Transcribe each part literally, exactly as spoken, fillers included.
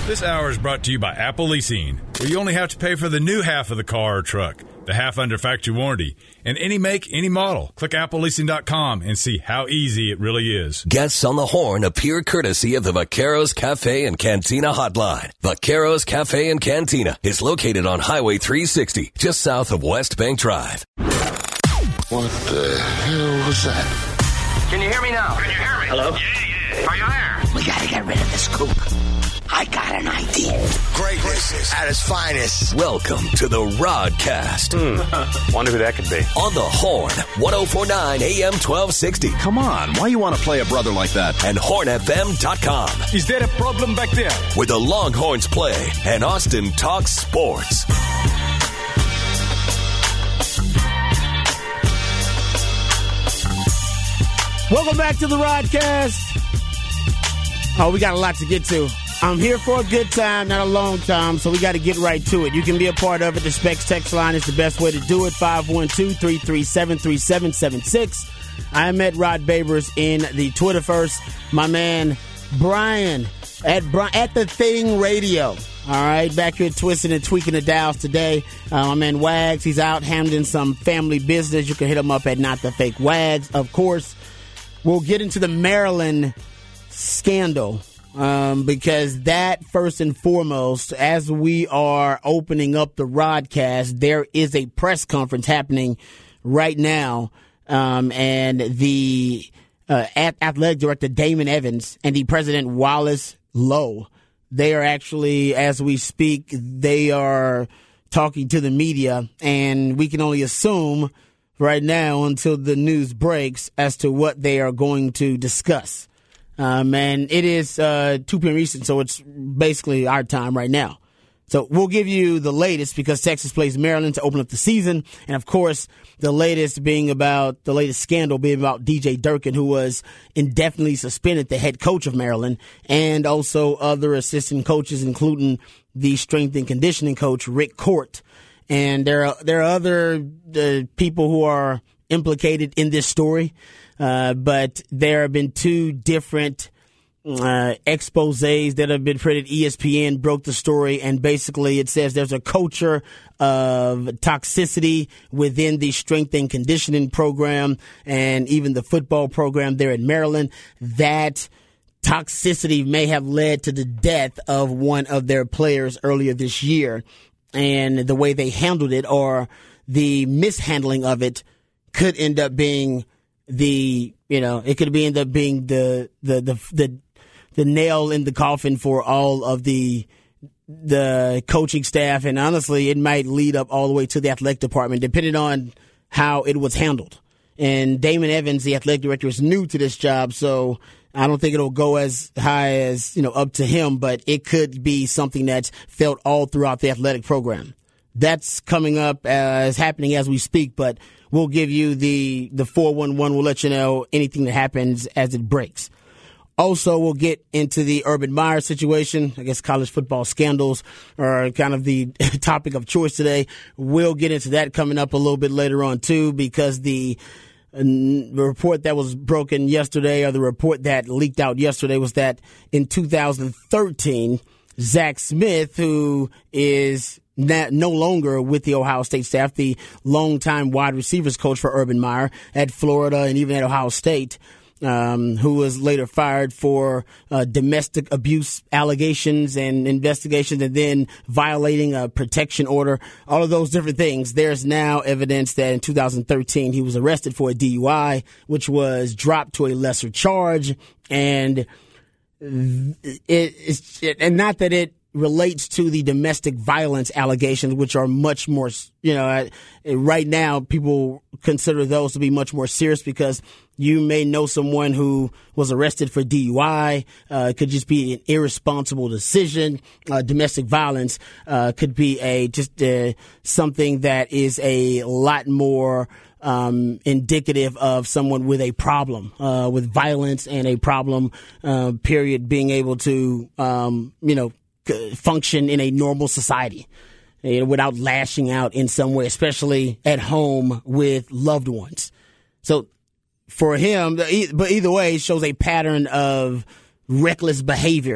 This hour is brought to you by Apple Leasing, where you only have to pay for the new half of the car or truck, the half under factory warranty, and any make, any model. Click apple leasing dot com and see how easy it really is. Guests on the Horn appear courtesy of the Vaqueros Cafe and Cantina hotline. Vaqueros Cafe and Cantina is located on Highway three sixty, just south of West Bank Drive. What the hell was that? Can you hear me now? Can you hear me? Hello? Yeah, yeah. Are you there? We gotta get rid of this kook. I got an idea. Greatness at its finest. Welcome to the Rodcast. Hmm. Wonder who that could be. On the Horn, ten forty-nine A M twelve sixty. Come on, why you want to play a brother like that? And horn f m dot com. Is there a problem back there? Where the Longhorns play and Austin talks sports. Welcome back to the Rodcast. Oh, we got a lot to get to. I'm here for a good time, not a long time, so we got to get right to it. You can be a part of it. The Specs text line is the best way to do it, five one two, three three seven, three seven seven six. I am at Rod Babers in the Twitterverse. My man, Brian, at at The Thing Radio. All right, back here twisting and tweaking the dials today. Uh, my man, Wags, he's out handling some family business. You can hit him up at Not The Fake Wags, of course. We'll get into the Maryland scandal um, because that, first and foremost, as we are opening up the Rodcast, there is a press conference happening right now, um, and the uh, athletic director Damon Evans and the president Wallace Lowe, they are actually, as we speak, they are talking to the media, and we can only assume right now until the news breaks as to what they are going to discuss. Um, and it is uh, two p.m. Eastern, so it's basically our time right now. So we'll give you the latest because Texas plays Maryland to open up the season. And, of course, the latest being about the latest scandal being about D J Durkin, who was indefinitely suspended, the head coach of Maryland, and also other assistant coaches, including the strength and conditioning coach, Rick Court. And there are there are other uh, people who are implicated in this story, uh, but there have been two different uh, exposés that have been printed. E S P N broke the story, and basically it says there's a culture of toxicity within the strength and conditioning program and even the football program there in Maryland. That toxicity may have led to the death of one of their players earlier this year. And the way they handled it or the mishandling of it could end up being the, you know, it could be end up being the, the, the, the, the nail in the coffin for all of the, the coaching staff. And honestly, it might lead up all the way to the athletic department, depending on how it was handled. And Damon Evans, the athletic director, is new to this job, so I don't think it'll go as high as, you know, up to him, but it could be something that's felt all throughout the athletic program. That's coming up as happening as we speak, but we'll give you the, the four one one. We'll let you know anything that happens as it breaks. Also, we'll get into the Urban Meyer situation. I guess college football scandals are kind of the topic of choice today. We'll get into that coming up a little bit later on, too, because the The report that was broken yesterday, or the report that leaked out yesterday, was that in two thousand thirteen, Zach Smith, who is not, no longer with the Ohio State staff, the longtime wide receivers coach for Urban Meyer at Florida and even at Ohio State, um, who was later fired for uh, domestic abuse allegations and investigations and then violating a protection order, all of those different things. There's now evidence that in two thousand thirteen he was arrested for a D U I, which was dropped to a lesser charge. And it, it's, it, and not that it relates to the domestic violence allegations, which are much more, you know, right now people consider those to be much more serious because you may know someone who was arrested for D U I. Uh, it could just be an irresponsible decision. Uh, domestic violence uh, could be a just uh, something that is a lot more um, indicative of someone with a problem uh, with violence and a problem, uh, period, being able to, um, you know, function in a normal society, you know, without lashing out in some way, especially at home with loved ones. So for him, but either way, it shows a pattern of reckless behavior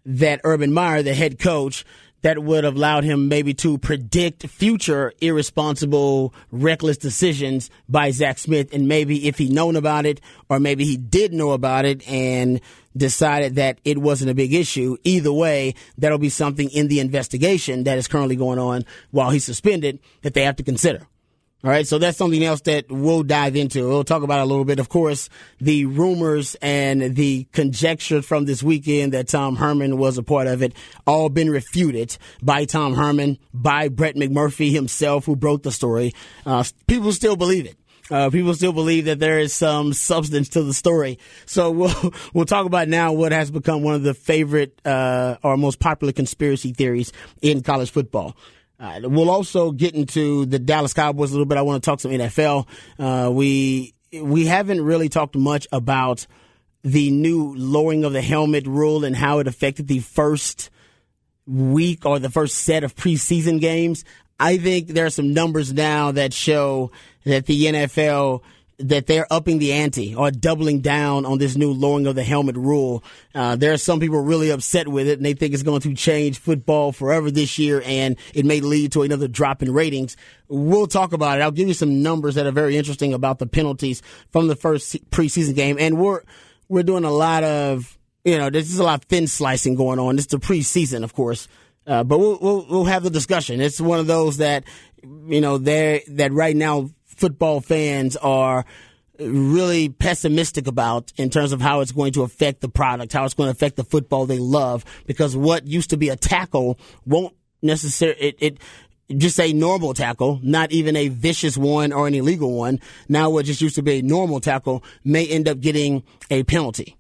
that Urban Meyer, the head coach, that would have allowed him maybe to predict future irresponsible, reckless decisions by Zach Smith. And maybe if he'd known about it, or maybe he did know about it and decided that it wasn't a big issue. Either way, that'll be something in the investigation that is currently going on while he's suspended that they have to consider. All right, so that's something else that we'll dive into. We'll talk about it a little bit. Of course, the rumors and the conjecture from this weekend that Tom Herman was a part of it, all been refuted by Tom Herman, by Brett McMurphy himself, who broke the story. Uh, people still believe it. Uh, people still believe that there is some substance to the story. So we'll we'll talk about now what has become one of the favorite uh, or most popular conspiracy theories in college football. Uh, we'll also get into the Dallas Cowboys a little bit. I want to talk some N F L. Uh, we we haven't really talked much about the new lowering of the helmet rule and how it affected the first week or the first set of preseason games. I think there are some numbers now that show that the N F L, that they're upping the ante or doubling down on this new lowering of the helmet rule. Uh, there are some people really upset with it, and they think it's going to change football forever this year, and it may lead to another drop in ratings. We'll talk about it. I'll give you some numbers that are very interesting about the penalties from the first preseason game, and we're we're doing a lot of, you know, this is a lot of thin slicing going on. This is the preseason, of course. Uh, but we'll, we'll we'll have the discussion. It's one of those that, you know, there that right now football fans are really pessimistic about in terms of how it's going to affect the product, how it's going to affect the football they love, because what used to be a tackle won't necessarily, it, it just a normal tackle, not even a vicious one or an illegal one. Now what just used to be a normal tackle may end up getting a penalty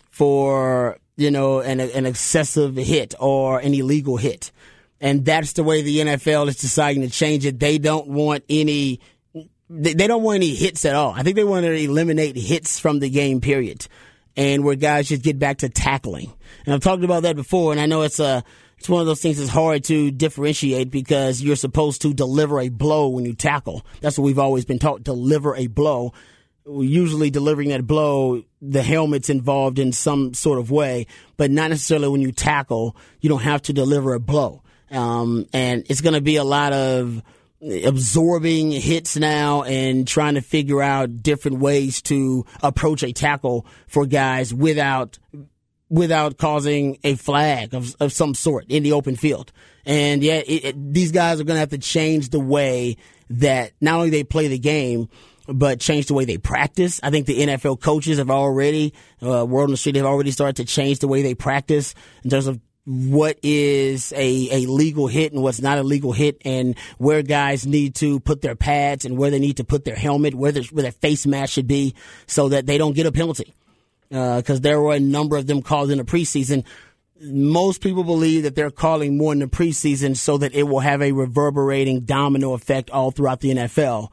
for, you know, an, an excessive hit or an illegal hit. And that's the way the N F L is deciding to change it. They don't want any They don't want any hits at all. I think they want to eliminate hits from the game, period, and where guys just get back to tackling. And I've talked about that before, and I know it's a it's one of those things that's hard to differentiate because you're supposed to deliver a blow when you tackle. That's what we've always been taught, deliver a blow. Usually delivering that blow, the helmet's involved in some sort of way, but not necessarily when you tackle. You don't have to deliver a blow. Um, and it's going to be a lot of absorbing hits now and trying to figure out different ways to approach a tackle for guys without without causing a flag of, of some sort in the open field. And yeah, it, it, these guys are going to have to change the way that not only they play the game, but change the way they practice. I think the N F L coaches have already, uh, World on the Street, have already started to change the way they practice in terms of what is a, a legal hit and what's not a legal hit, and where guys need to put their pads and where they need to put their helmet, where, where their face mask should be, so that they don't get a penalty. Because uh, there were a number of them called in the preseason. Most people believe that they're calling more in the preseason so that it will have a reverberating domino effect all throughout the N F L.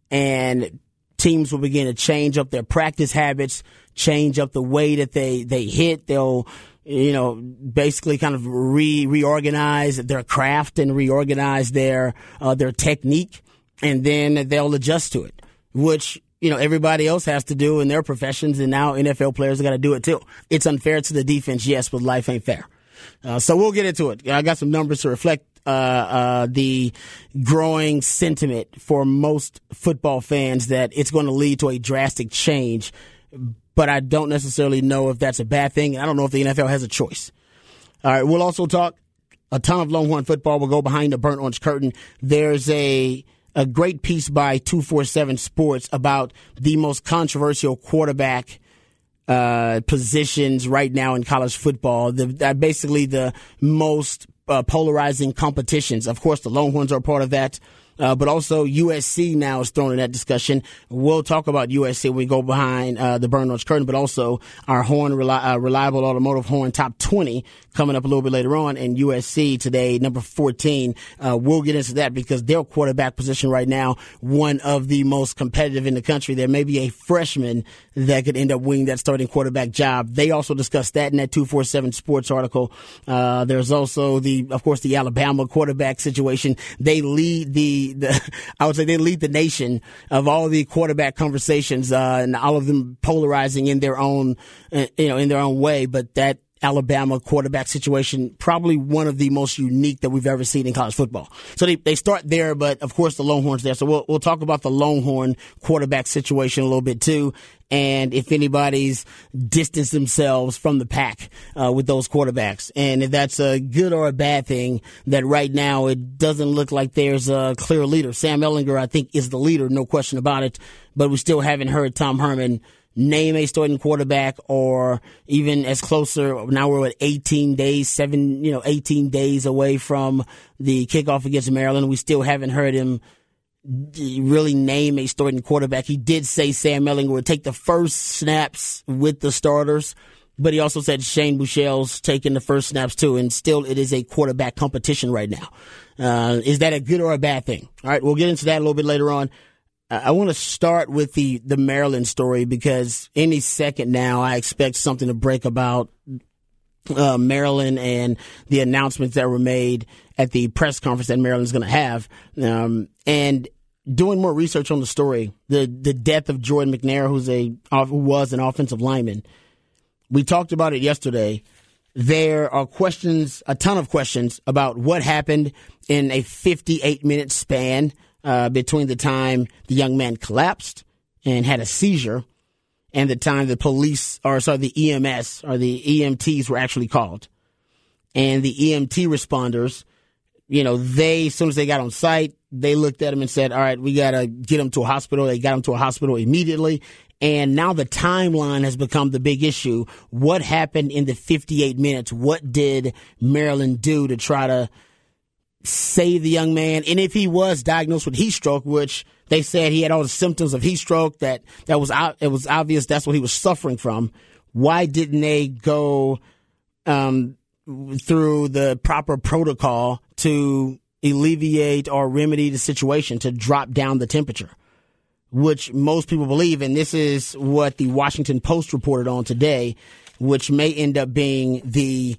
And teams will begin to change up their practice habits, change up the way that they, they hit. They'll, you know, basically kind of re reorganize their craft and reorganize their uh, their technique, and then they'll adjust to it, which, you know, everybody else has to do in their professions, and now N F L players have got to do it too. It's unfair to the defense, yes, but life ain't fair. Uh, so we'll get into it. I got some numbers to reflect uh, uh, the growing sentiment for most football fans that it's going to lead to a drastic change. But I don't necessarily know if that's a bad thing, and I don't know if the N F L has a choice. All right, we'll also talk a ton of Longhorn football. We'll go behind the burnt orange curtain. There's a a great piece by two forty-seven Sports about the most controversial quarterback uh, positions right now in college football. The, uh, basically the most uh, polarizing competitions. Of course, the Longhorns are a part of that. Uh, but also U S C now is thrown in that discussion. We'll talk about U S C when we go behind uh, the burnt orange curtain, but also our Horn Reli- uh, Reliable Automotive Horn Top twenty coming up a little bit later on. And U S C today, number fourteen. Uh, we'll get into that because their quarterback position right now, one of the most competitive in the country. There may be a freshman that could end up winning that starting quarterback job. They also discussed that in that two forty-seven Sports article. Uh, there's also the, of course, the Alabama quarterback situation. They lead the The, I would say they lead the nation of all the quarterback conversations, uh, and all of them polarizing in their own, uh, you know, in their own way. But that Alabama quarterback situation, probably one of the most unique that we've ever seen in college football. So they, they start there, but of course the Longhorns there. So we'll, we'll talk about the Longhorn quarterback situation a little bit too. And if anybody's distanced themselves from the pack uh, with those quarterbacks. And if that's a good or a bad thing, that right now it doesn't look like there's a clear leader. Sam Ehlinger, I think, is the leader, no question about it. But we still haven't heard Tom Herman name a starting quarterback, or even as closer. Now we're at eighteen days, seven, you know, eighteen days away from the kickoff against Maryland. We still haven't heard him really name a starting quarterback. He did say Sam Ehlinger would take the first snaps with the starters, but he also said Shane Buechele's taking the first snaps too, and still it is a quarterback competition right now. Uh, is that a good or a bad thing? All right, we'll get into that a little bit later on. I want to start with the, the Maryland story, because any second now I expect something to break about uh, Maryland and the announcements that were made at the press conference that Maryland's going to have. Um, and doing more research on the story, the the death of Jordan McNair, who's a who was an offensive lineman. We talked about it yesterday. There are questions, a ton of questions about what happened in a fifty-eight minute span Uh, between the time the young man collapsed and had a seizure and the time the police, or sorry, the E M S or the E M Ts were actually called. And the E M T responders, you know, they, as soon as they got on site, they looked at him and said, all right, we got to get him to a hospital. They got him to a hospital immediately. And now the timeline has become the big issue. What happened in the fifty-eight minutes? What did Maryland do to try to save the young man? And if he was diagnosed with heat stroke, which they said he had all the symptoms of heat stroke, that that was it was obvious that's what he was suffering from, why didn't they go um, through the proper protocol to alleviate or remedy the situation, to drop down the temperature, which most people believe, and this is what the Washington Post reported on today, which may end up being the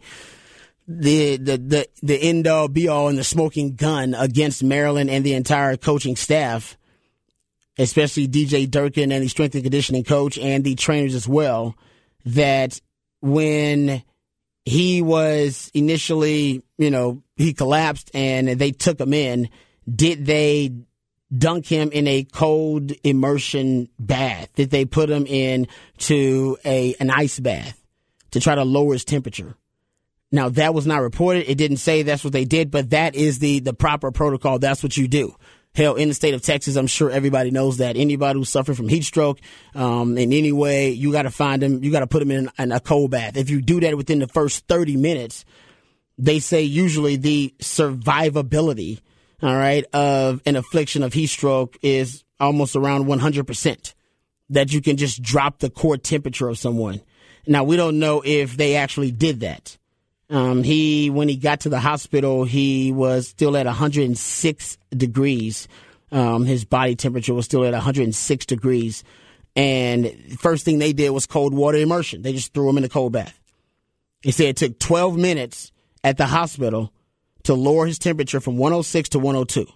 The, the, the, the end all be all and the smoking gun against Maryland and the entire coaching staff, especially D J Durkin and the strength and conditioning coach and the trainers as well, that when he was initially, you know, he collapsed and they took him in, did they dunk him in a cold immersion bath? Did they put him in to a, an ice bath to try to lower his temperature? Now, that was not reported. It didn't say that's what they did, but that is the, the proper protocol. That's what you do. Hell, in the state of Texas, I'm sure everybody knows that. Anybody who's suffering from heat stroke um, in any way, you got to find them. You got to put them in, in a cold bath. If you do that within the first thirty minutes, they say usually the survivability, all right, of an affliction of heat stroke is almost around one hundred percent, that you can just drop the core temperature of someone. Now, we don't know if they actually did that. Um, he, when he got to the hospital, he was still at one hundred six degrees. Um, his body temperature was still at one hundred six degrees. And first thing they did was cold water immersion. They just threw him in a cold bath. He said it took twelve minutes at the hospital to lower his temperature from one oh six to one oh two.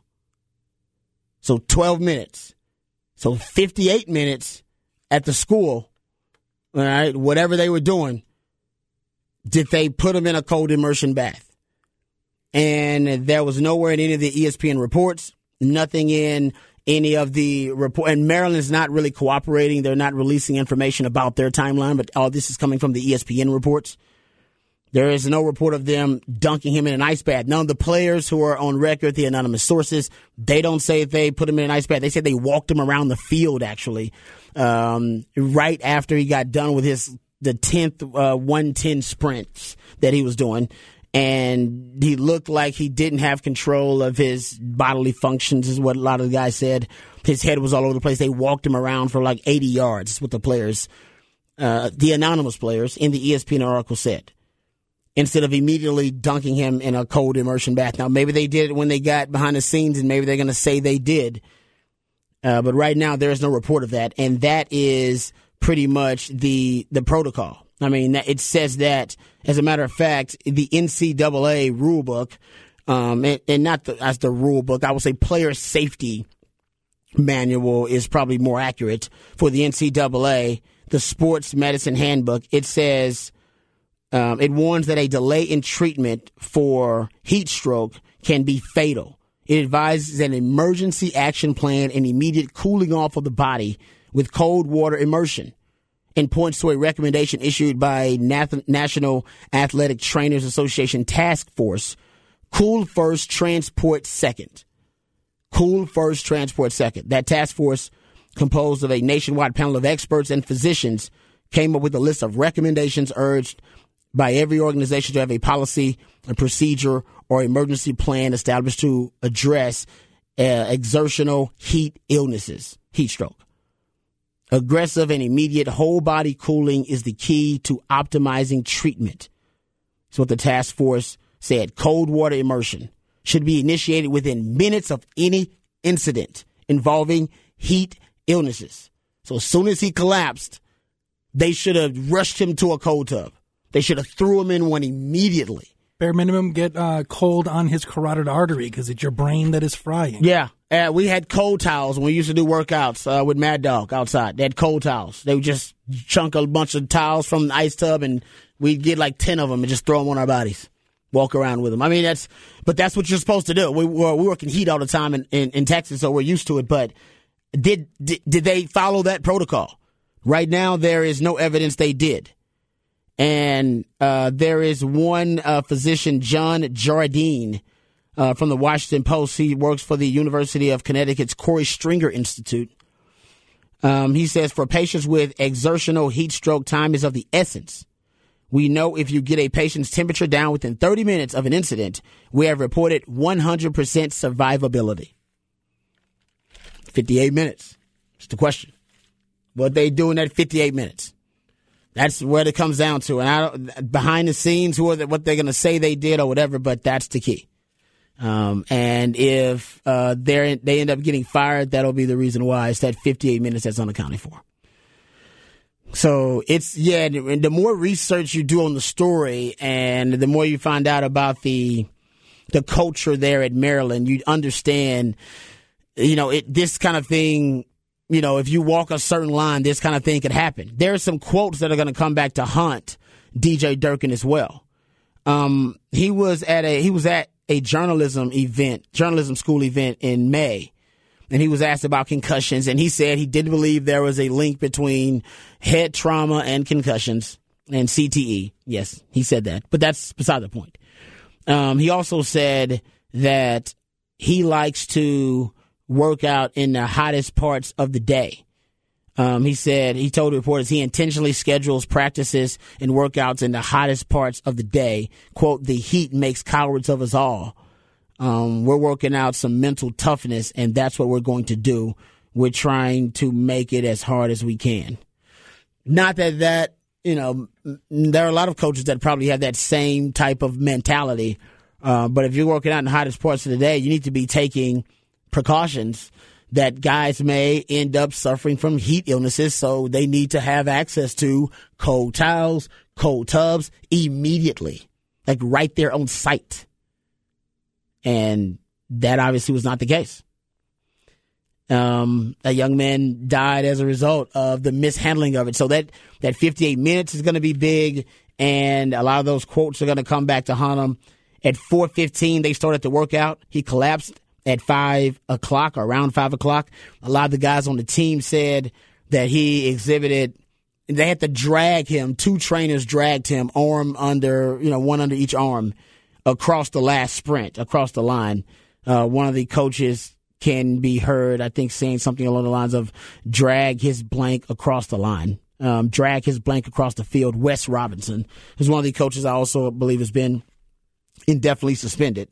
So twelve minutes. So fifty-eight minutes at the school, all right, whatever they were doing, did they put him in a cold immersion bath. And there was nowhere in any of the E S P N reports, nothing in any of the report. And Maryland's not really cooperating. They're not releasing information about their timeline, but all this is coming from the E S P N reports. There is no report of them dunking him in an ice bath. None of the players who are on record, the anonymous sources, they don't say they put him in an ice bath. They said they walked him around the field, actually, um, right after he got done with his the tenth uh, one ten sprints that he was doing. And he looked like he didn't have control of his bodily functions, is what a lot of the guys said. His head was all over the place. They walked him around for like eighty yards, is what the players, uh, the anonymous players in the E S P N article said, instead of immediately dunking him in a cold immersion bath. Now, maybe they did it when they got behind the scenes, and maybe they're going to say they did. Uh, but right now, there is no report of that, and that is pretty much the the protocol. I mean, it says that, as a matter of fact, the N C double A rule book, um, and, and not the, as the rule book, I would say player safety manual is probably more accurate for the N C double A, the sports medicine handbook. It says Um, it warns that a delay in treatment for heat stroke can be fatal. It advises an emergency action plan and immediate cooling off of the body with cold water immersion, and points to a recommendation issued by Nath- National Athletic Trainers Association Task Force. Cool first, transport second. Cool first, transport second. That task force, composed of a nationwide panel of experts and physicians, came up with a list of recommendations urged by every organization to have a policy, a procedure, or emergency plan established to address uh, exertional heat illnesses, heat stroke. Aggressive and immediate whole body cooling is the key to optimizing treatment. That's what the task force said. Cold water immersion should be initiated within minutes of any incident involving heat illnesses. So as soon as he collapsed, they should have rushed him to a cold tub. They should have threw him in one immediately. Bare minimum, get uh, cold on his carotid artery because it's your brain that is frying. Yeah. Uh, we had cold towels when we used to do workouts uh, with Mad Dog outside. They had cold towels. They would just chunk a bunch of towels from the ice tub, and we'd get like ten of them and just throw them on our bodies. Walk around with them. I mean, that's, but that's what you're supposed to do. We, we're, we work in heat all the time in, in, in Texas, so we're used to it. But did, did did they follow that protocol? Right now, there is no evidence they did. And uh, there is one uh, physician, John Jardine, uh, from the Washington Post. He works for the University of Connecticut's Corey Stringer Institute. Um, he says, for patients with exertional heat stroke, time is of the essence. We know if you get a patient's temperature down within thirty minutes of an incident, we have reported one hundred percent survivability. fifty-eight minutes. That's the question. What they do in that fifty-eight minutes? That's what it comes down to. And I don't, behind the scenes, who are they, what they're going to say they did or whatever, but that's the key. Um, and if uh, they they end up getting fired, that'll be the reason why. It's that fifty-eight minutes that's unaccounted for. So it's, yeah, the more research you do on the story and the more you find out about the the culture there at Maryland, you understand, you know, it this kind of thing, you know, if you walk a certain line, this kind of thing could happen. There are some quotes that are going to come back to haunt D J Durkin as well. Um, he was at a he was at a journalism event, journalism school event in May. And he was asked about concussions, and he said he didn't believe there was a link between head trauma and concussions and C T E. Yes, he said that, but that's beside the point. Um, he also said that he likes to work out in the hottest parts of the day. Um, he said, he told reporters he intentionally schedules practices and workouts in the hottest parts of the day. Quote, the heat makes cowards of us all. Um, we're working out some mental toughness, and that's what we're going to do. We're trying to make it as hard as we can. Not that that, you know, there are a lot of coaches that probably have that same type of mentality. Uh, but if you're working out in the hottest parts of the day, you need to be taking precautions that guys may end up suffering from heat illnesses. So they need to have access to cold towels, cold tubs immediately, like right there on site. And that obviously was not the case. Um, a young man died as a result of the mishandling of it. So that, that fifty-eight minutes is going to be big, and a lot of those quotes are going to come back to haunt him. At four fifteen, they started the workout. He collapsed at five o'clock, or around five o'clock. A lot of the guys on the team said that he exhibited, they had to drag him. Two trainers dragged him, arm under, you know, one under each arm, across the last sprint, across the line. Uh, one of the coaches can be heard, I think, saying something along the lines of drag his blank across the line, um, drag his blank across the field. Wes Robinson is one of the coaches I also believe has been indefinitely suspended.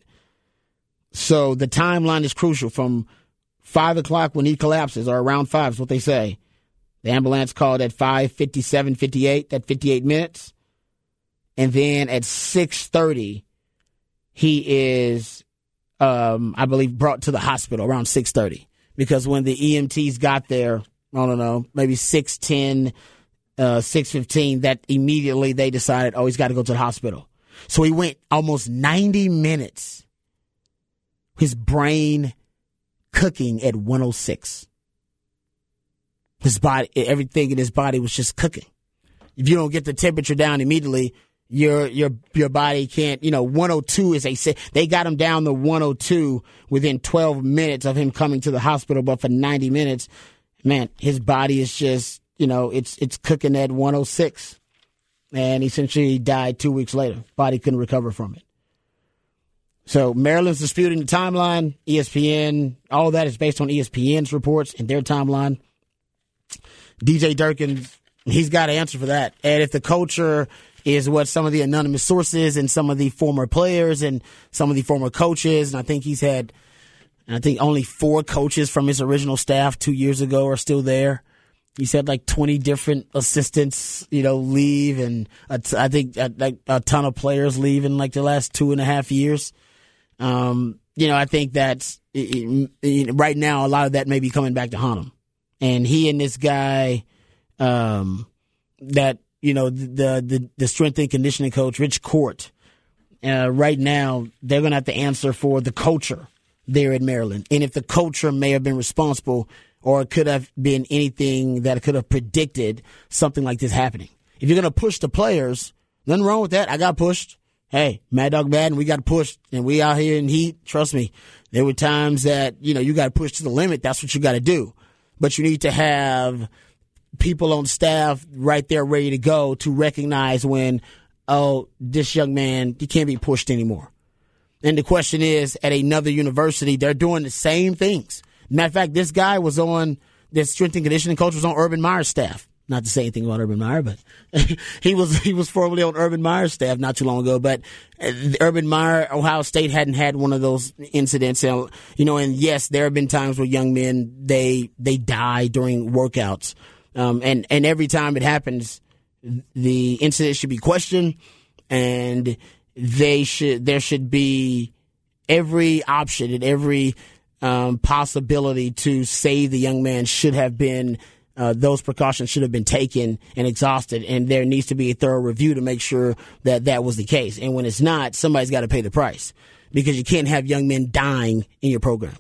So the timeline is crucial. From five o'clock when he collapses, or around five is what they say. The ambulance called at five fifty-seven, fifty-eight, that fifty-eight minutes. And then at six thirty, he is, um, I believe, brought to the hospital around six thirty. Because when the E M Ts got there, I don't know, maybe six ten, uh, six fifteen, that immediately they decided, oh, he's got to go to the hospital. So he went almost ninety minutes, his brain cooking at one oh six. His body, everything in his body was just cooking. If you don't get the temperature down immediately, your your your body can't, you know, one oh two is a they got him down to one oh two within twelve minutes of him coming to the hospital, but for ninety minutes, man, his body is just, you know, it's it's cooking at one oh six, and essentially died two weeks later. Body couldn't recover from it. So Maryland's disputing the timeline. E S P N, all that is based on E S P N's reports and their timeline. D J Durkin, he's got to answer for that. And if the culture is what some of the anonymous sources and some of the former players and some of the former coaches, and I think he's had, I think only four coaches from his original staff two years ago are still there. He's had like twenty different assistants, you know, leave, and a t- I think a, like a ton of players leave in like the last two and a half years. Um, you know, I think that's it, it, right now a lot of that may be coming back to haunt him. And he and this guy, um, that, you know, the, the, the strength and conditioning coach, Rich Court, uh, right now, they're going to have to answer for the culture there in Maryland. And if the culture may have been responsible or it could have been anything that could have predicted something like this happening. If you're going to push the players, nothing wrong with that. I got pushed. Hey, Mad Dog Madden, we got pushed. And we out here in heat. Trust me, there were times that, you know, you got to push to the limit. That's what you got to do. But you need to have people on staff right there ready to go to recognize when, oh, this young man, he can't be pushed anymore. And the question is, at another university, they're doing the same things. Matter of fact, this guy was on, this strength and conditioning coach was on Urban Meyer's staff. Not to say anything about Urban Meyer, but he was he was formerly on Urban Meyer's staff not too long ago. But Urban Meyer, Ohio State hadn't had one of those incidents. And, you know, and yes, there have been times where young men, they they die during workouts. Um, and, and every time it happens, the incident should be questioned, and they should there should be every option and every um, possibility to save the young man should have been Uh, those precautions should have been taken and exhausted, and there needs to be a thorough review to make sure that that was the case. And when it's not, somebody's got to pay the price, because you can't have young men dying in your program.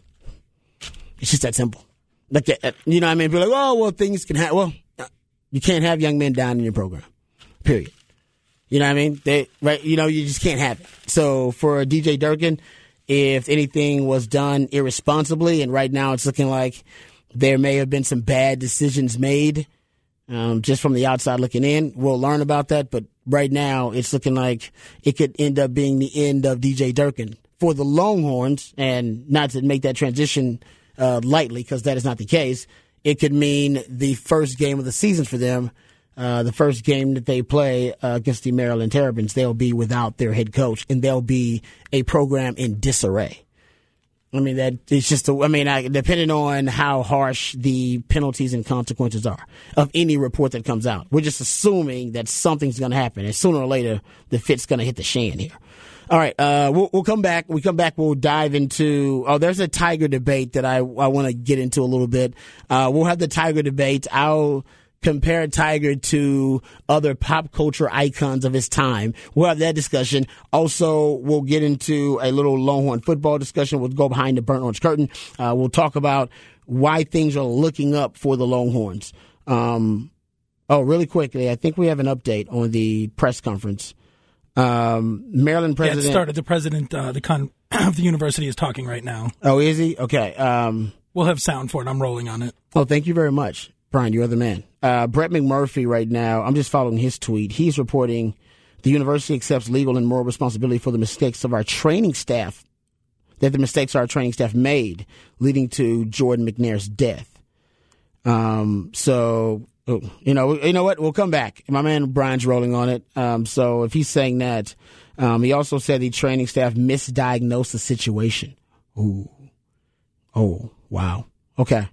It's just that simple. Like, uh, you know what I mean? People are like, oh, well, things can happen. Well, you can't have young men dying in your program, period. You know what I mean? They, right? You know, you just can't have it. So for D J Durkin, if anything was done irresponsibly, and right now it's looking like there may have been some bad decisions made, um, just from the outside looking in. We'll learn about that, but right now it's looking like it could end up being the end of D J Durkin. For the Longhorns, and not to make that transition uh, lightly, because that is not the case, it could mean the first game of the season for them, uh, the first game that they play uh, against the Maryland Terrapins, they'll be without their head coach, and they'll be a program in disarray. I mean, that it's just, a, I mean, I, depending on how harsh the penalties and consequences are of any report that comes out, we're just assuming that something's going to happen. And sooner or later, the fit's going to hit the shan here. All right, uh, we'll, we'll come back. We come back, we'll dive into, oh, there's a Tiger debate that I, I want to get into a little bit. Uh, we'll have the Tiger debate. I'll compare Tiger to other pop culture icons of his time. We'll have that discussion. Also, we'll get into a little Longhorn football discussion. We'll go behind the burnt orange curtain. Uh, we'll talk about why things are looking up for the Longhorns. Um, oh, really quickly, I think we have an update on the press conference. Um, Maryland president. Yeah, it started. The president uh, the con- of the university is talking right now. Oh, is he? Okay. Um, we'll have sound for it. I'm rolling on it. Oh, thank you very much, Brian. You're the man. Uh, Brett McMurphy right now, I'm just following his tweet. He's reporting the university accepts legal and moral responsibility for the mistakes of our training staff, that the mistakes our training staff made, leading to Jordan McNair's death. Um, so, you know, you know what? We'll come back. My man Brian's rolling on it. Um, so if he's saying that, um, he also said the training staff misdiagnosed the situation. Ooh. Oh, wow. Okay.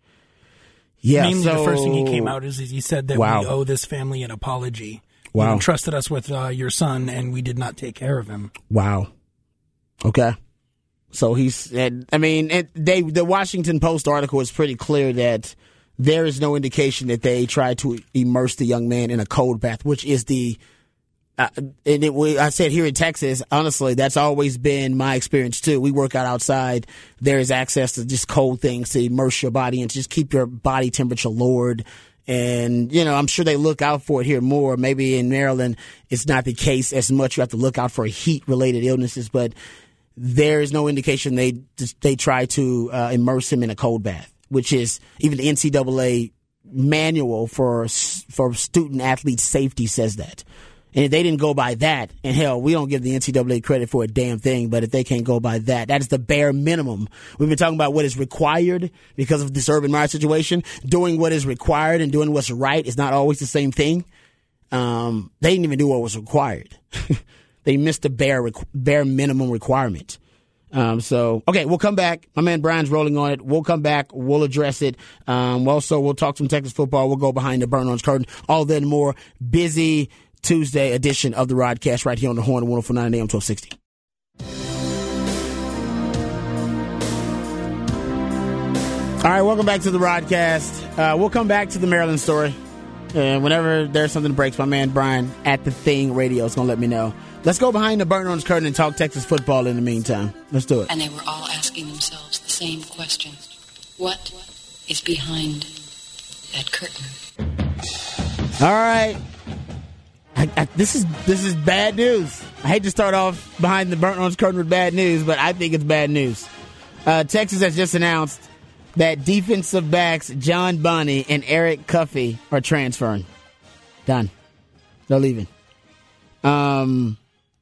Yeah, Mainly so, the first thing he came out is, is he said that wow. we owe this family an apology. Wow. You entrusted us with uh, your son, and we did not take care of him. Wow. Okay. So he's, I mean, it, they the Washington Post article is pretty clear that there is no indication that they tried to immerse the young man in a cold bath, which is the, uh, and it, we, I said here in Texas, honestly, that's always been my experience too. We work out outside. There is access to just cold things to immerse your body and to just keep your body temperature lowered And, you know, I'm sure they look out for it here more. Maybe in Maryland, it's not the case as much. You have to look out for heat-related illnesses, but there is no indication they they try to uh, immerse him in a cold bath, which is even the N C double A manual for for student athlete safety says that. And if they didn't go by that, and hell, we don't give the N C double A credit for a damn thing, but if they can't go by that, that is the bare minimum. We've been talking about what is required because of this Urban Meyer situation. Doing what is required and doing what's right is not always the same thing. Um, they didn't even do what was required. They missed the bare, bare minimum requirement. Um, so, okay, we'll come back. My man Brian's rolling on it. We'll come back. We'll address it. Um, also, we'll talk some Texas football. We'll go behind the burn-ons curtain. All that and more. Busy Tuesday edition of the Rodcast right here on the Horn, one oh four point nine A M twelve sixty. All right, welcome back to the Rodcast. Uh, we'll come back to the Maryland story. And whenever there's something that breaks, my man Brian at The Thing Radio is going to let me know. Let's go behind the burn-ons curtain and talk Texas football in the meantime. Let's do it. And they were all asking themselves the same question. What is behind that curtain? All right. I, I, this is this is bad news. I hate to start off behind the burnt-ons curtain with bad news, but I think it's bad news. Uh, Texas has just announced that defensive backs John Bonney and Eric Cuffey are transferring. Done. They're leaving. Um,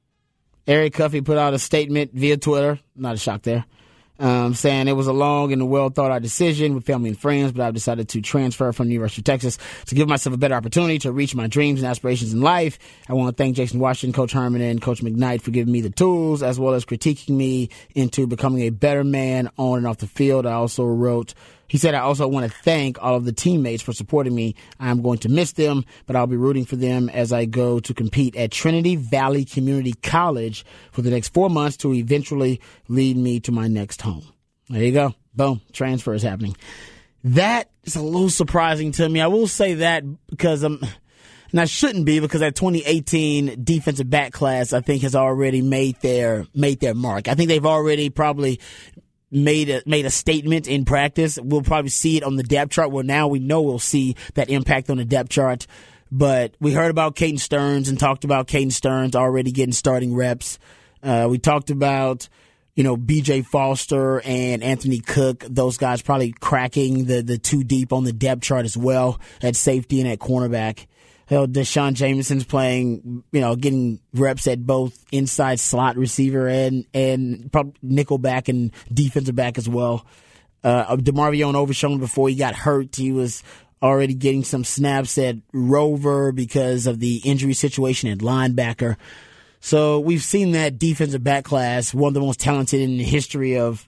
Eric Cuffey put out a statement via Twitter. Not a shock there. Um, saying it was a long and well-thought-out decision with family and friends, but I've decided to transfer from the University of Texas to give myself a better opportunity to reach my dreams and aspirations in life. I want to thank Jason Washington, Coach Herman, and Coach McKnight for giving me the tools as well as critiquing me into becoming a better man on and off the field. I also wrote, he said, I also want to thank all of the teammates for supporting me. I'm going to miss them, but I'll be rooting for them as I go to compete at Trinity Valley Community College for the next four months to eventually lead me to my next home. There you go. Boom. Transfer is happening. That is a little surprising to me. I will say that because I'm, and I shouldn't be, because that twenty eighteen defensive back class, I think, has already made their, made their mark. I think they've already probably made a, made a statement in practice. We'll probably see it on the depth chart. Well, now we know we'll see that impact on the depth chart. But we heard about Caden Stearns and talked about Caden Stearns already getting starting reps. Uh, we talked about, you know, B J Foster and Anthony Cook, those guys probably cracking the, the two deep on the depth chart as well at safety and at cornerback. Hell, Deshaun Jameson's playing, you know, getting reps at both inside slot receiver and, and probably nickel back and defensive back as well. Uh, DeMarvion Overshown, before he got hurt, he was already getting some snaps at Rover because of the injury situation at linebacker. So we've seen that defensive back class, one of the most talented in the history of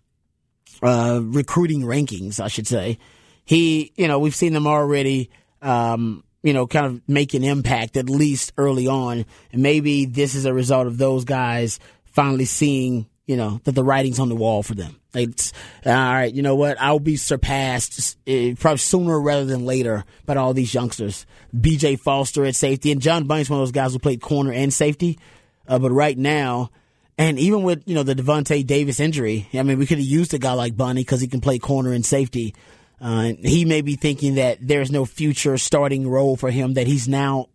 uh, recruiting rankings, I should say. He, you know, we've seen them already, um, you know, kind of make an impact, at least early on. And maybe this is a result of those guys finally seeing, you know, that the writing's on the wall for them. Like, it's, all right, you know what? I'll be surpassed uh, probably sooner rather than later by all these youngsters. B J Foster at safety. And John Bunny's one of those guys who played corner and safety. Uh, but right now, and even with, you know, the Devontae Davis injury, I mean, we could have used a guy like Bunny because he can play corner and safety. Uh, he may be thinking that there's no future starting role for him, that he's now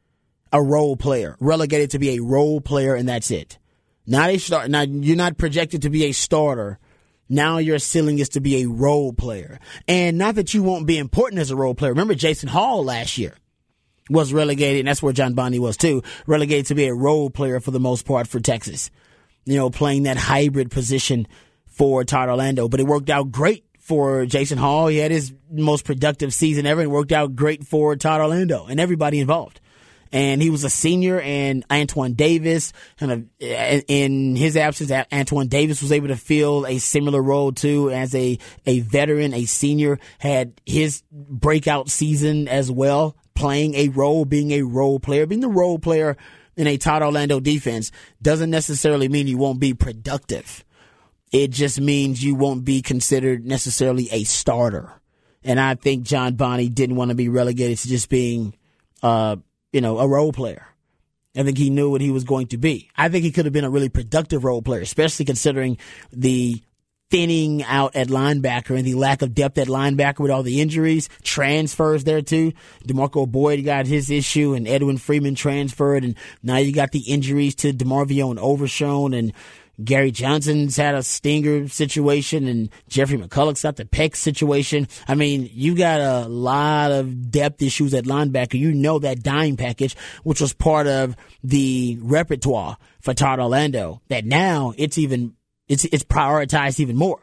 a role player, relegated to be a role player, and that's it. Not a start. Now, you're not projected to be a starter. Now your ceiling is to be a role player. And not that you won't be important as a role player. Remember Jason Hall last year was relegated, and that's where John Bonney was too, relegated to be a role player for the most part for Texas. You know, playing that hybrid position for Todd Orlando. But it worked out great for Jason Hall. He had his most productive season ever, and worked out great for Todd Orlando and everybody involved. And he was a senior, and Antoine Davis, kind of in his absence, Antoine Davis was able to fill a similar role too as a, a veteran, a senior, had his breakout season as well, playing a role, being a role player. Being the role player in a Todd Orlando defense doesn't necessarily mean you won't be productive. It just means you won't be considered necessarily a starter. And I think John Bonney didn't want to be relegated to just being, uh, you know, a role player. I think he knew what he was going to be. I think he could have been a really productive role player, especially considering the thinning out at linebacker and the lack of depth at linebacker with all the injuries, transfers there too. DeMarco Boyd got his issue and Edwin Freeman transferred, and now you got the injuries to DeMarvio and Overshown, and Gary Johnson's had a stinger situation, and Jeffrey McCulloch's got the pec situation. I mean, you got a lot of depth issues at linebacker. You know that dime package, which was part of the repertoire for Todd Orlando, that now it's even It's it's prioritized even more.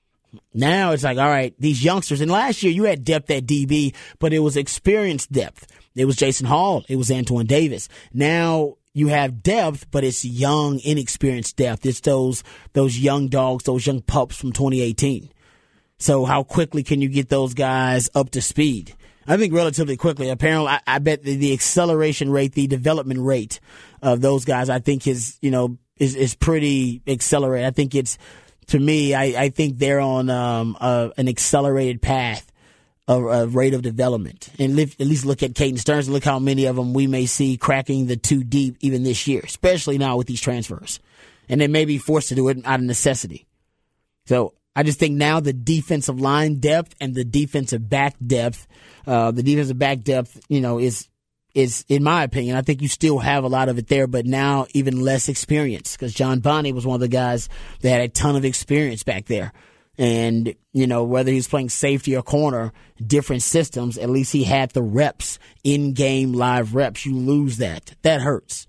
Now it's like, all right, these youngsters. And last year you had depth at D B, but it was experienced depth. It was Jason Hall. It was Antoine Davis. Now you have depth, but it's young, inexperienced depth. It's those those young dogs, those young pups from twenty eighteen. So how quickly can you get those guys up to speed? I think relatively quickly. Apparently, I, I bet the, the acceleration rate, the development rate of those guys, I think is, you know, is, is pretty accelerated. I think it's, to me, I, I think they're on um, uh, an accelerated path of, of rate of development. And live, at least look at Caden Stearns and look how many of them we may see cracking the two deep even this year, especially now with these transfers. And they may be forced to do it out of necessity. So I just think now the defensive line depth and the defensive back depth, uh, the defensive back depth, you know, is, is, in my opinion, I think you still have a lot of it there, but now even less experience, because John Bonney was one of the guys that had a ton of experience back there. And, you know, whether he's playing safety or corner, different systems, at least he had the reps, in-game live reps. You lose that. That hurts.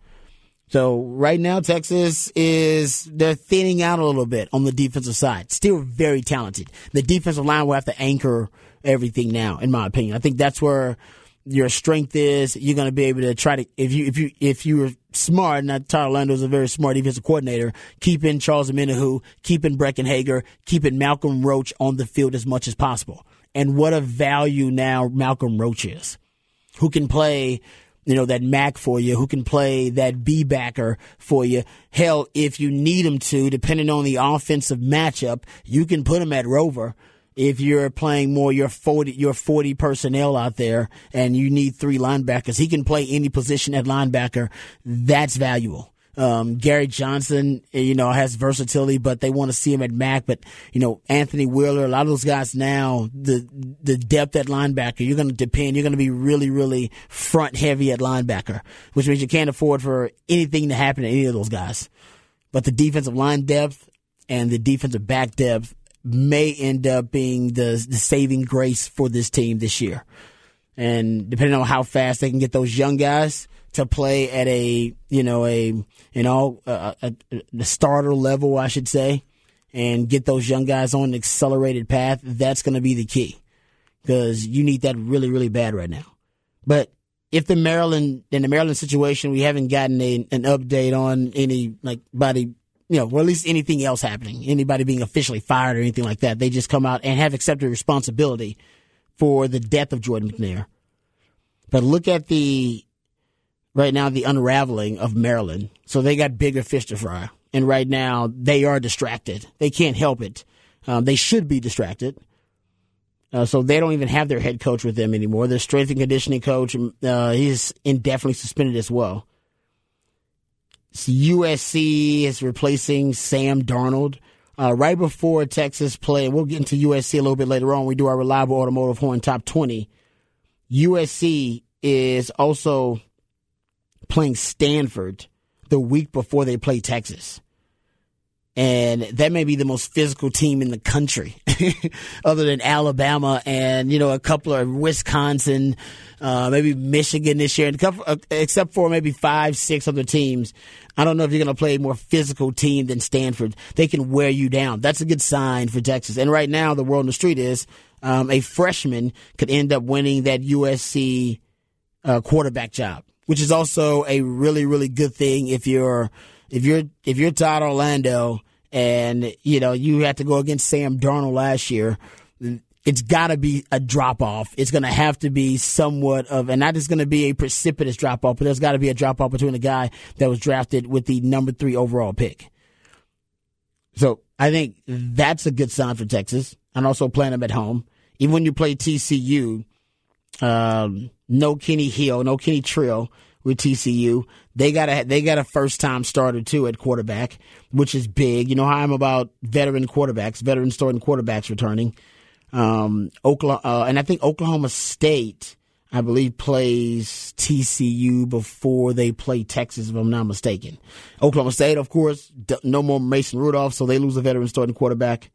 So right now, Texas is, they're thinning out a little bit on the defensive side. Still very talented. The defensive line will have to anchor everything now, in my opinion. I think that's where your strength is. You're going to be able to try to, if you, if you, if you were smart, and Todd Orlando is a very smart defensive coordinator, keep in Charles Omenihu, keep in Breckenhager, keep in Malcolm Roach on the field as much as possible. And what a value now Malcolm Roach is, who can play, you know, that Mac for you, who can play that B backer for you. Hell, if you need him to, depending on the offensive matchup, you can put him at Rover. If you're playing more your forty, your forty personnel out there and you need three linebackers, he can play any position at linebacker. That's valuable. Um, Gary Johnson, you know, has versatility, but they want to see him at Mac. But, you know, Anthony Wheeler, a lot of those guys now, the, the depth at linebacker, you're going to depend, you're going to be really, really front heavy at linebacker, which means you can't afford for anything to happen to any of those guys. But the defensive line depth and the defensive back depth may end up being the, the saving grace for this team this year. And depending on how fast they can get those young guys to play at a, you know, a, you know, a, a, a starter level, I should say, and get those young guys on an accelerated path, that's going to be the key, because you need that really, really bad right now. But if the Maryland, in the Maryland situation, we haven't gotten a, an update on any, like, body, you know, or at least anything else happening, anybody being officially fired or anything like that. They just come out and have accepted responsibility for the death of Jordan McNair. But look at the, right now, the unraveling of Maryland. So they got bigger fish to fry. And right now, they are distracted. They can't help it. Um, they should be distracted. Uh, so they don't even have their head coach with them anymore. Their strength and conditioning coach, uh, he's indefinitely suspended as well. So U S C is replacing Sam Darnold. Uh, right before Texas play, we'll get into U S C a little bit later on. We do our Reliable Automotive Horn Top twenty. U S C is also playing Stanford the week before they play Texas. And that may be the most physical team in the country, other than Alabama and, you know, a couple of Wisconsin, uh, maybe Michigan this year, and a couple, uh, except for maybe five, six other teams. I don't know if you're going to play a more physical team than Stanford. They can wear you down. That's a good sign for Texas. And right now, the word on the street is um, a freshman could end up winning that U S C uh, quarterback job, which is also a really, really good thing if you're if you're if you're Todd Orlando and you know you had to go against Sam Darnold last year. It's got to be a drop off. It's going to have to be somewhat of, and not just going to be a precipitous drop off, but there's got to be a drop off between a guy that was drafted with the number three overall pick. So I think that's a good sign for Texas, and also playing them at home. Even when you play T C U, um, no Kenny Hill, no Kenny Trill, with T C U. They got a they got a first time starter too at quarterback, which is big. You know how I'm about veteran quarterbacks, veteran starting quarterbacks returning. Um, Oklahoma, uh, and I think Oklahoma State, I believe, plays T C U before they play Texas, if I'm not mistaken. Oklahoma State, of course, no more Mason Rudolph, so they lose a veteran starting quarterback.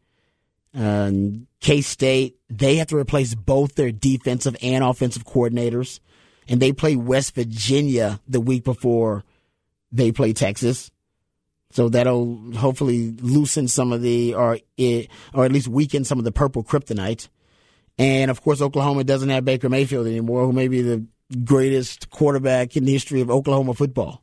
Um, K-State, they have to replace both their defensive and offensive coordinators, and they play West Virginia the week before they play Texas. So that'll hopefully loosen some of the, or it, or at least weaken some of the purple kryptonite. And, of course, Oklahoma doesn't have Baker Mayfield anymore, who may be the greatest quarterback in the history of Oklahoma football.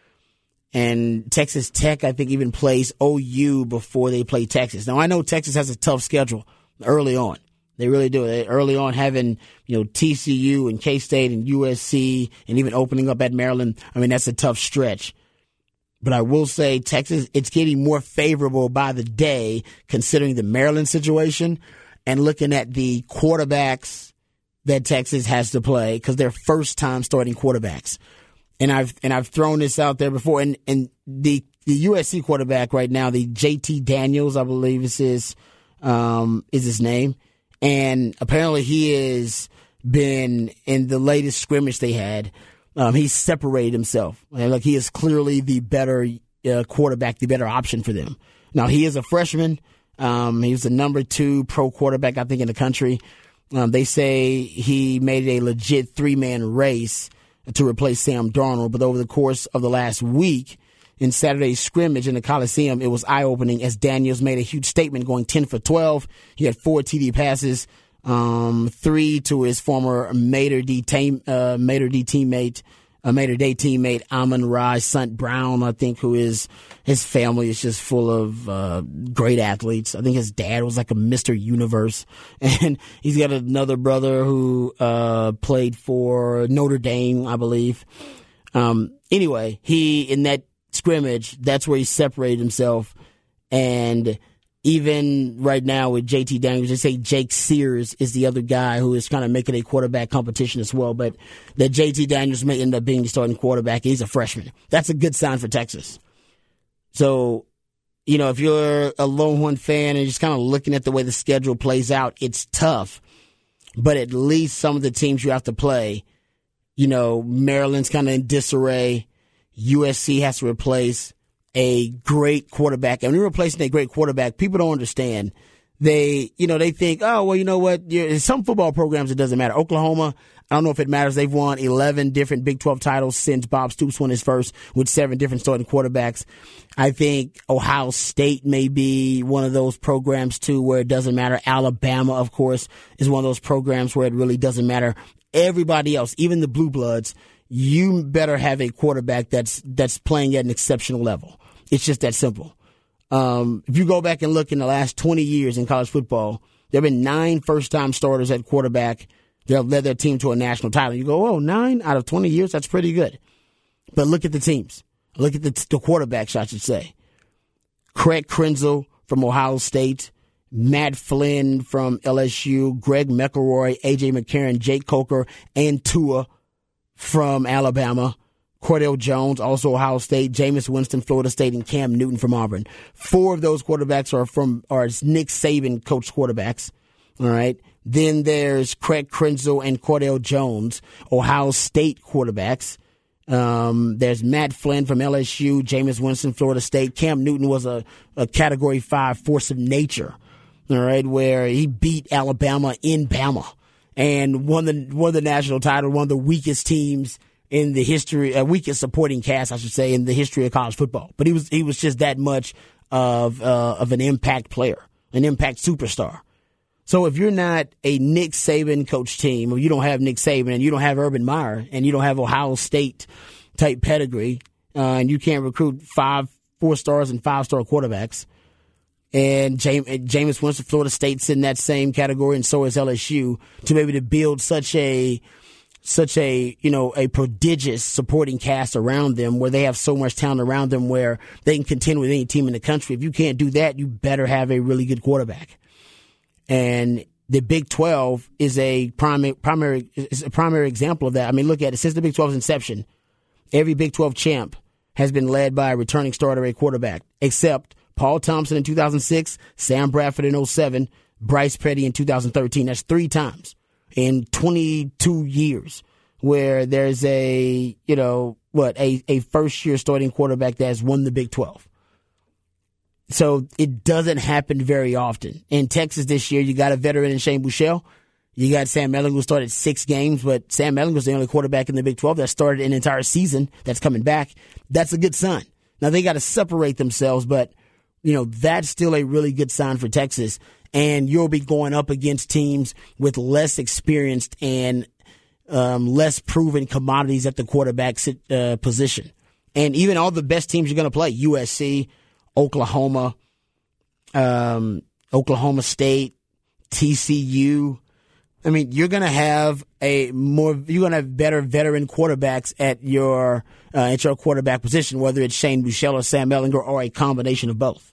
And Texas Tech, I think, even plays O U before they play Texas. Now, I know Texas has a tough schedule early on. They really do. They, early on, having, you know, T C U and K-State and U S C and even opening up at Maryland, I mean, that's a tough stretch. But I will say Texas, it's getting more favorable by the day considering the Maryland situation and looking at the quarterbacks that Texas has to play because they're first-time starting quarterbacks. And I've and I've thrown this out there before. And, and the, the U S C quarterback right now, the J T Daniels, I believe is his, um, is his name. And apparently he has been in the latest scrimmage they had. Um, he's separated himself. Like he is clearly the better uh, quarterback, the better option for them. Now he is a freshman. Um, he was the number two pro quarterback, I think, in the country. Um, they say he made a legit three-man race to replace Sam Darnold. But over the course of the last week, in Saturday's scrimmage in the Coliseum, it was eye-opening as Daniels made a huge statement going ten for twelve. He had four T D passes. Um, three to his former Mater D team, uh, Mater D teammate, uh, Mater Day teammate Amon-Ra Saint Brown, I think, who is his family is just full of uh, great athletes. I think his dad was like a Mister Universe, and he's got another brother who uh, played for Notre Dame, I believe. Um, anyway, he in that scrimmage, that's where he separated himself, and even right now with J T Daniels, they say Jake Sears is the other guy who is kind of making a quarterback competition as well. But that J T Daniels may end up being the starting quarterback. He's a freshman. That's a good sign for Texas. So, you know, if you're a Longhorn fan and just kind of looking at the way the schedule plays out, it's tough. But at least some of the teams you have to play, you know, Maryland's kind of in disarray. U S C has to replace a great quarterback. And when you're replacing a great quarterback, people don't understand. They, you know, they think, oh, well, you know what? In some football programs, it doesn't matter. Oklahoma, I don't know if it matters. They've won eleven different Big twelve titles since Bob Stoops won his first with seven different starting quarterbacks. I think Ohio State may be one of those programs, too, where it doesn't matter. Alabama, of course, is one of those programs where it really doesn't matter. Everybody else, even the Blue Bloods, you better have a quarterback that's that's playing at an exceptional level. It's just that simple. Um, if you go back and look in the last twenty years in college football, there have been nine first-time starters at quarterback that have led their team to a national title. You go, oh, nine out of twenty years? That's pretty good. But look at the teams. Look at the, the quarterbacks, I should say. Craig Krenzel from Ohio State, Matt Flynn from L S U, Greg McElroy, A J McCarron, Jake Coker, and Tua from Alabama. Cordell Jones, also Ohio State, Jameis Winston, Florida State, and Cam Newton from Auburn. Four of those quarterbacks are from are Nick Saban coached quarterbacks. All right. Then there's Craig Krenzel and Cordell Jones, Ohio State quarterbacks. Um, there's Matt Flynn from L S U, Jameis Winston, Florida State. Cam Newton was a, a Category five force of nature. All right, where he beat Alabama in Bama and won the won the national title, one of the weakest teams in the history, uh, weakest supporting cast, I should say, in the history of college football. But he was he was just that much of uh, of an impact player, an impact superstar. So if you're not a Nick Saban coach team, or you don't have Nick Saban, and you don't have Urban Meyer, and you don't have Ohio State type pedigree, uh, and you can't recruit five four stars and five star quarterbacks, and James, Jameis Winston, Florida State's in that same category, and so is L S U, to be able to build such a such a, you know, a prodigious supporting cast around them where they have so much talent around them where they can contend with any team in the country. If you can't do that, you better have a really good quarterback. And the Big twelve is a primary, primary, is a primary example of that. I mean, look at it. Since the Big twelve's inception, every Big twelve champ has been led by a returning starter at quarterback, except Paul Thompson in two thousand six, Sam Bradford in oh seven, Bryce Petty in two thousand thirteen. That's three times in twenty-two years where there's a, you know, what, a, a first-year starting quarterback that has won the Big twelve. So it doesn't happen very often. In Texas this year, you got a veteran in Shane Buechele. You got Sam Ehlinger, who started six games, but Sam Ehlinger was the only quarterback in the Big twelve that started an entire season that's coming back. That's a good sign. Now, they got to separate themselves, but, you know, that's still a really good sign for Texas. And you'll be going up against teams with less experienced and um, less proven commodities at the quarterback uh, position. And even all the best teams you're going to play, U S C, Oklahoma, um, Oklahoma State, T C U. I mean, you're going to have a more, you're going to have better veteran quarterbacks at your uh, at your quarterback position, whether it's Shane Buechele or Sam Ehlinger or a combination of both.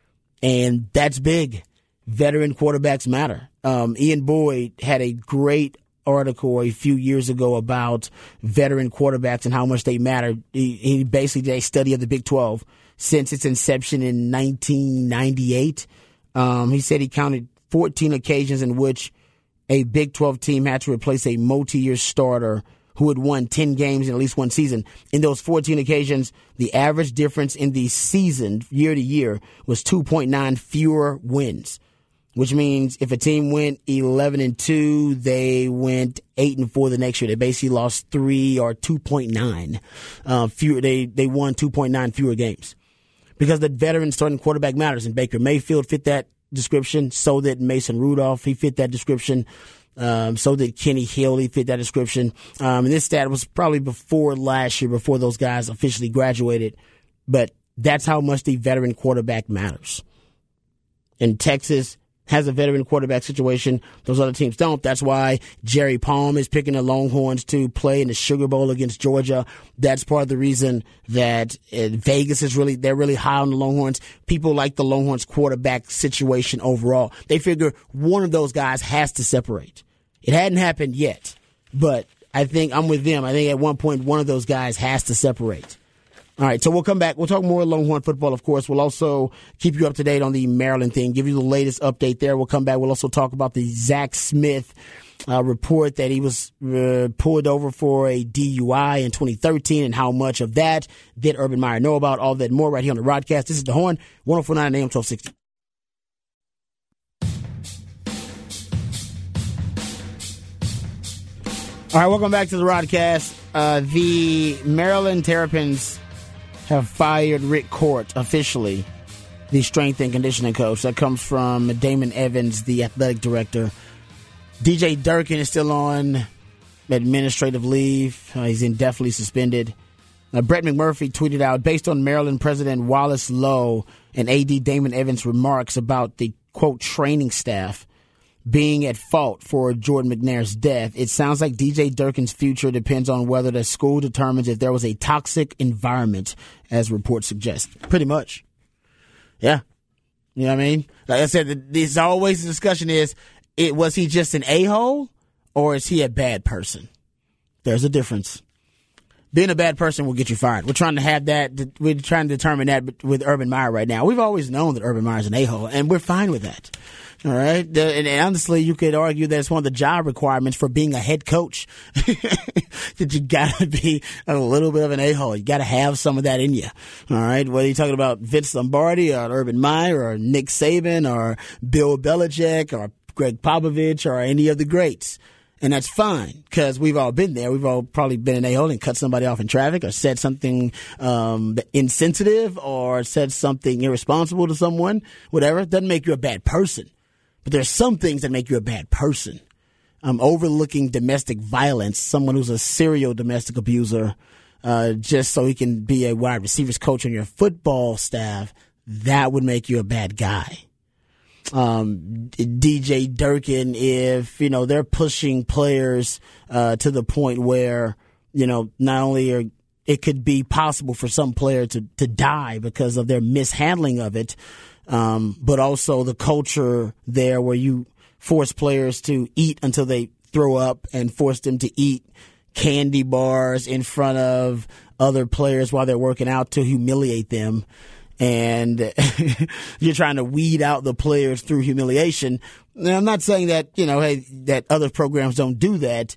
And that's big. Veteran quarterbacks matter. Um, Ian Boyd had a great article a few years ago about veteran quarterbacks and how much they matter. He, he basically did a study of the Big twelve since its inception in nineteen ninety-eight. Um, he said he counted fourteen occasions in which a Big twelve team had to replace a multi-year starter who had won ten games in at least one season. In those fourteen occasions, the average difference in the season, year to year, was two point nine fewer wins, which means if a team went eleven and two, they went eight and four the next year. They basically lost three or two point nine uh, fewer. They they won two point nine fewer games because the veteran starting quarterback matters. And Baker Mayfield fit that description. So did Mason Rudolph. He fit that description. Um, so did Kenny Hill. He fit that description. Um, and this stat was probably before last year, before those guys officially graduated. But that's how much the veteran quarterback matters. In Texas has a veteran quarterback situation. Those other teams don't. That's why Jerry Palm is picking the Longhorns to play in the Sugar Bowl against Georgia. That's part of the reason that uh, Vegas is really, they're really high on the Longhorns. People like the Longhorns quarterback situation overall. They figure one of those guys has to separate. It hadn't happened yet, but I think I'm with them. I think at one point one of those guys has to separate. All right, so we'll come back. We'll talk more Longhorn football, of course. We'll also keep you up to date on the Maryland thing, give you the latest update there. We'll come back. We'll also talk about the Zach Smith uh, report that he was uh, pulled over for a D U I in twenty thirteen and how much of that did Urban Meyer know about. All that and more right here on the Rodcast. This is The Horn, one oh four point nine A M twelve sixty. All right, welcome back to the Rodcast. Uh, the Maryland Terrapins have fired Rick Court officially, the strength and conditioning coach. That comes from Damon Evans, the athletic director. D J Durkin is still on administrative leave. Uh, he's indefinitely suspended. Uh, Brett McMurphy tweeted out, based on Maryland President Wallace Lowe and A D Damon Evans' remarks about the, quote, training staff being at fault for Jordan McNair's death, it sounds like D J Durkin's future depends on whether the school determines if there was a toxic environment, as reports suggest. Pretty much. Yeah. You know what I mean? Like I said, this always the discussion is, it was he just an a-hole or is he a bad person? There's a difference. Being a bad person will get you fired. We're trying to have that. We're trying to determine that with Urban Meyer right now. We've always known that Urban Meyer's an a-hole, and we're fine with that. All right. And honestly, you could argue that it's one of the job requirements for being a head coach that you got to be a little bit of an a-hole. You got to have some of that in you. All right. Whether you're talking about Vince Lombardi or Urban Meyer or Nick Saban or Bill Belichick or Greg Popovich or any of the greats. And that's fine because we've all been there. We've all probably been an a-hole and cut somebody off in traffic or said something um, insensitive or said something irresponsible to someone, whatever. It doesn't make you a bad person. But there's some things that make you a bad person. Um, overlooking domestic violence, someone who's a serial domestic abuser, uh, just so he can be a wide receivers coach on your football staff, that would make you a bad guy. Um, D J Durkin, if, you know, they're pushing players uh, to the point where, you know, not only are it could be possible for some player to, to die because of their mishandling of it, Um, but also the culture there where you force players to eat until they throw up and force them to eat candy bars in front of other players while they're working out to humiliate them. And you're trying to weed out the players through humiliation. Now, I'm not saying that, you know, hey, that other programs don't do that,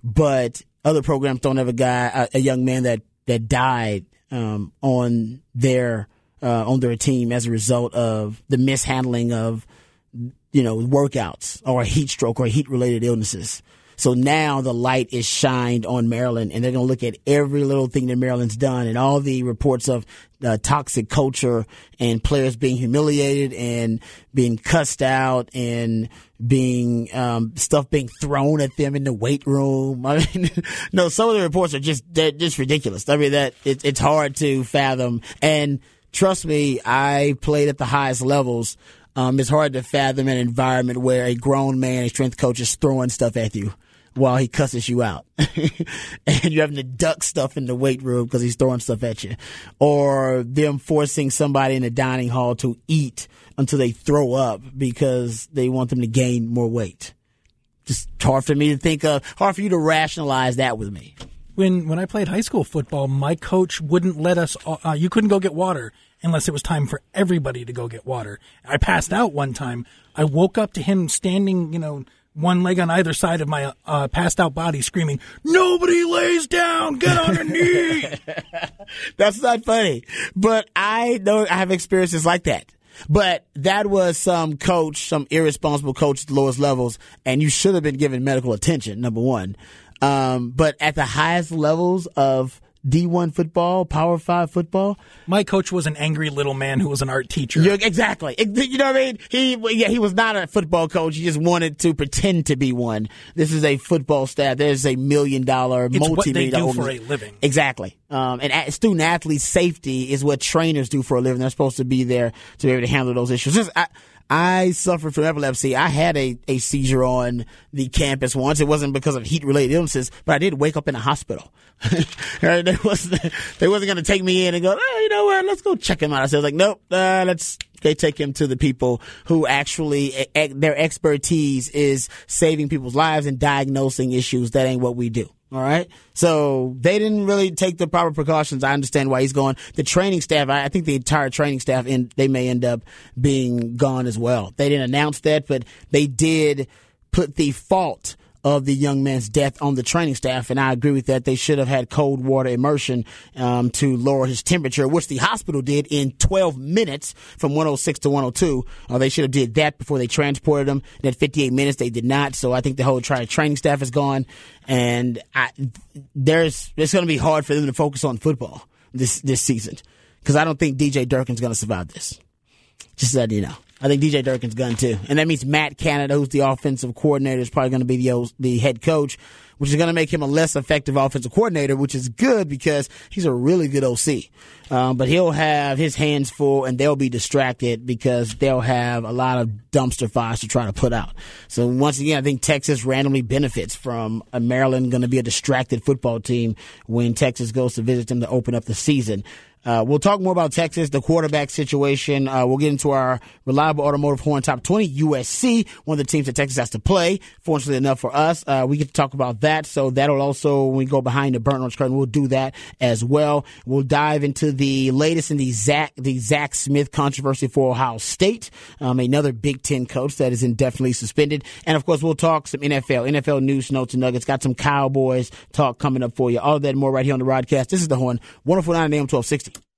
but other programs don't have a guy, a, a young man that, that died um, on their uh, on their team as a result of the mishandling of, you know, workouts or a heat stroke or heat-related illnesses. So now the light is shined on Maryland, and they're going to look at every little thing that Maryland's done and all the reports of uh, toxic culture and players being humiliated and being cussed out and being um, stuff being thrown at them in the weight room. I mean, no, some of the reports are just they're just ridiculous. I mean, that it, it's hard to fathom. And trust me, I played at the highest levels. Um, it's hard to fathom an environment where a grown man, a strength coach, is throwing stuff at you while he cusses you out. And you're having to duck stuff in the weight room because he's throwing stuff at you. Or them forcing somebody in the dining hall to eat until they throw up because they want them to gain more weight. Just hard for me to think of, hard for you to rationalize that with me. When when I played high school football, my coach wouldn't let us, uh, you couldn't go get water unless it was time for everybody to go get water. I passed out one time. I woke up to him standing, you know, one leg on either side of my uh, passed out body screaming, "Nobody lays down, get on your knee." That's not funny. But I know I have experiences like that. But that was some coach, some irresponsible coach at the lowest levels, and you should have been given medical attention, number one. Um, but at the highest levels of D one football, Power five football. My coach was an angry little man who was an art teacher. You're, exactly. You know what I mean? He, yeah, he was not a football coach. He just wanted to pretend to be one. This is a football staff. There's a million dollar, it's multi-million dollar. It's what they do for a living. Exactly. Um, and a- student athlete safety is what trainers do for a living. They're supposed to be there to be able to handle those issues. Just, I, I suffered from epilepsy. I had a, a seizure on the campus once. It wasn't because of heat-related illnesses, but I did wake up in a hospital. they wasn't, they wasn't going to take me in and go, oh, you know what, let's go check him out. I said, like, nope, uh, let's they take him to the people who actually, their expertise is saving people's lives and diagnosing issues. That ain't what we do. All right. So they didn't really take the proper precautions. I understand why he's going. The training staff, I think the entire training staff, in, they may end up being gone as well. They didn't announce that, but they did put the fault of the young man's death on the training staff, and I agree with that. They should have had cold water immersion um, to lower his temperature, which the hospital did in twelve minutes from one oh six to one oh two. Uh, they should have did that before they transported him. And at fifty-eight minutes, they did not. So I think the whole tri- training staff is gone, and I, there's it's going to be hard for them to focus on football this this season because I don't think D J Durkin's going to survive this. Just so that you know. I think D J Durkin's gone too. And that means Matt Canada, who's the offensive coordinator, is probably going to be the, the head coach, which is going to make him a less effective offensive coordinator, which is good because he's a really good O C. Um, but he'll have his hands full and they'll be distracted because they'll have a lot of dumpster fires to try to put out. So once again, I think Texas randomly benefits from a Maryland going to be a distracted football team when Texas goes to visit them to open up the season. Uh, we'll talk more about Texas, the quarterback situation. Uh, we'll get into our Reliable Automotive Horn Top twenty, U S C, one of the teams that Texas has to play. Fortunately enough for us, uh, we get to talk about that. So that'll also, when we go behind the burnt orange curtain, we'll do that as well. We'll dive into the latest in the Zach, the Zach Smith controversy for Ohio State, um, another Big Ten coach that is indefinitely suspended. And of course, we'll talk some N F L, N F L news, notes, and nuggets. Got some Cowboys talk coming up for you. All of that and more right here on the broadcast. This is The Horn, one oh four point nine A M twelve sixty.